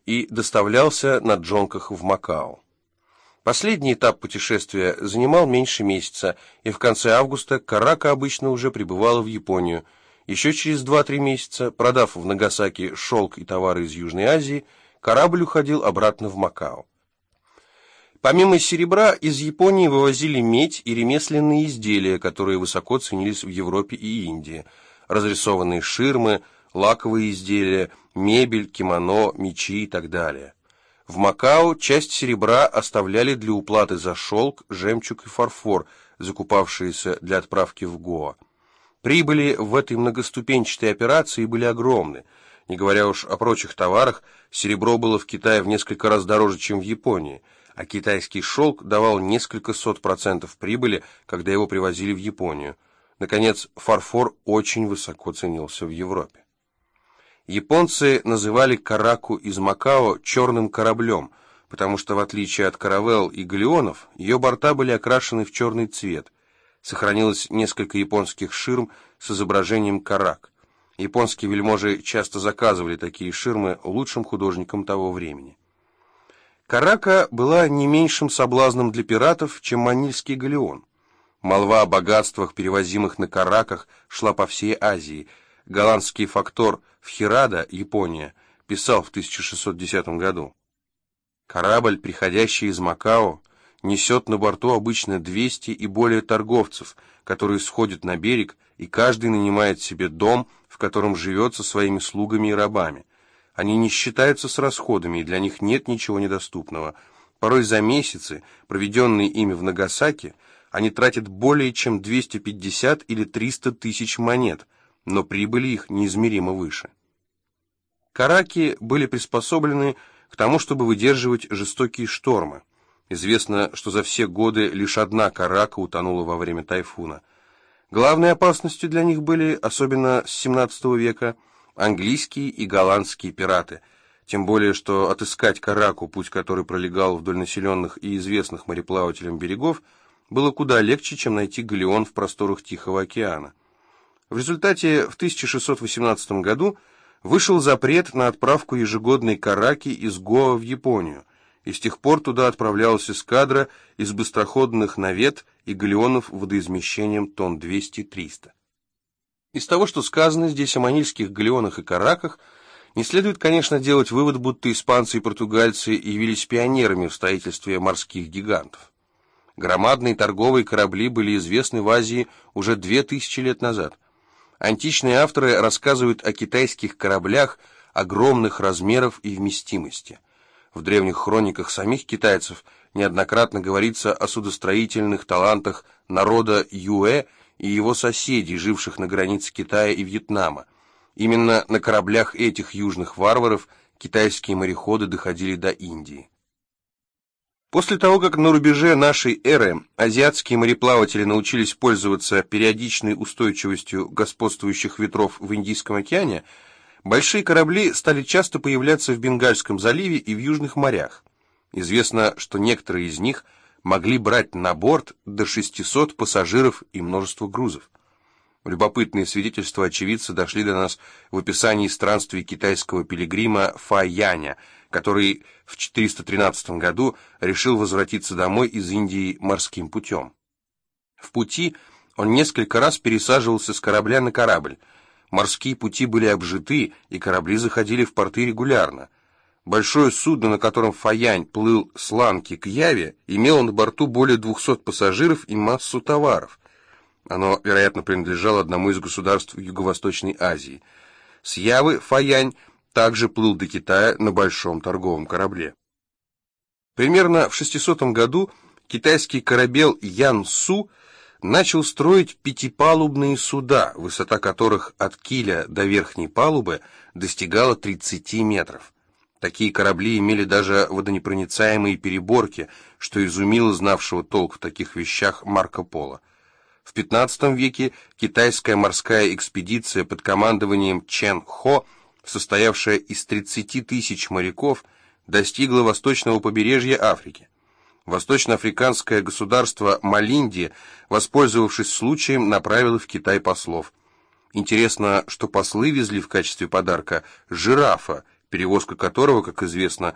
и доставлялся на джонках в Макао. Последний этап путешествия занимал меньше месяца, и в конце августа Карака обычно уже прибывала в Японию. Еще через 2-3 месяца, продав в Нагасаки шелк и товары из Южной Азии, корабль уходил обратно в Макао. Помимо серебра, из Японии вывозили медь и ремесленные изделия, которые высоко ценились в Европе и Индии. Разрисованные ширмы, лаковые изделия, мебель, кимоно, мечи и так далее. В Макао часть серебра оставляли для уплаты за шелк, жемчуг и фарфор, закупавшиеся для отправки в Гоа. Прибыли в этой многоступенчатой операции были огромны. Не говоря уж о прочих товарах, серебро было в Китае в несколько раз дороже, чем в Японии, а китайский шелк давал несколько сот процентов прибыли, когда его привозили в Японию. Наконец, фарфор очень высоко ценился в Европе. Японцы называли Караку из Макао «черным кораблем», потому что, в отличие от каравелл и галеонов, ее борта были окрашены в черный цвет. Сохранилось несколько японских ширм с изображением карак. Японские вельможи часто заказывали такие ширмы лучшим художникам того времени. Карака была не меньшим соблазном для пиратов, чем манильский галеон. Молва о богатствах, перевозимых на караках, шла по всей Азии. Голландский фактор в Хирада, Япония, писал в 1610 году: «Корабль, приходящий из Макао, несет на борту обычно 200 и более торговцев, которые сходят на берег, и каждый нанимает себе дом, в котором живет со своими слугами и рабами. Они не считаются с расходами, и для них нет ничего недоступного. Порой за месяцы, проведенные ими в Нагасаки, они тратят более чем 250 или 300 тысяч монет, но прибыли их неизмеримо выше». Караки были приспособлены к тому, чтобы выдерживать жестокие штормы. Известно, что за все годы лишь одна карака утонула во время тайфуна. Главной опасностью для них были, особенно с XVII века, английские и голландские пираты, тем более что отыскать караку, путь которой пролегал вдоль населенных и известных мореплавателям берегов, было куда легче, чем найти галеон в просторах Тихого океана. В результате в 1618 году вышел запрет на отправку ежегодной караки из Гоа в Японию, и с тех пор туда отправлялась эскадра из быстроходных навет и галеонов водоизмещением тонн 200-300. Из того, что сказано здесь о манильских галеонах и караках, не следует, конечно, делать вывод, будто испанцы и португальцы явились пионерами в строительстве морских гигантов. Громадные торговые корабли были известны в Азии уже 2000 лет назад. Античные авторы рассказывают о китайских кораблях огромных размеров и вместимости. В древних хрониках самих китайцев неоднократно говорится о судостроительных талантах народа Юэ и его соседей, живших на границе Китая и Вьетнама. Именно на кораблях этих южных варваров китайские мореходы доходили до Индии. После того, как на рубеже нашей эры азиатские мореплаватели научились пользоваться периодичной устойчивостью господствующих ветров в Индийском океане, большие корабли стали часто появляться в Бенгальском заливе и в южных морях. Известно, что некоторые из них могли брать на борт до 600 пассажиров и множество грузов. Любопытные свидетельства очевидца дошли до нас в описании странствий китайского пилигрима Фа Яня, который в 413 году решил возвратиться домой из Индии морским путем. В пути он несколько раз пересаживался с корабля на корабль. Морские пути были обжиты, и корабли заходили в порты регулярно. Большое судно, на котором Фаянь плыл с Ланки к Яве, имело на борту более 200 пассажиров и массу товаров. Оно, вероятно, принадлежало одному из государств Юго-Восточной Азии. С Явы Фаянь также плыл до Китая на большом торговом корабле. Примерно в 600 году китайский корабель Ян Су начал строить пятипалубные суда, высота которых от киля до верхней палубы достигала 30 метров. Такие корабли имели даже водонепроницаемые переборки, что изумило знавшего толк в таких вещах Марко Поло. В XV веке китайская морская экспедиция под командованием Чен Хо, состоявшая из 30 тысяч моряков, достигла восточного побережья Африки. Восточноафриканское государство Малинди, воспользовавшись случаем, направило в Китай послов. Интересно, что послы везли в качестве подарка жирафа, перевозка которого, как известно,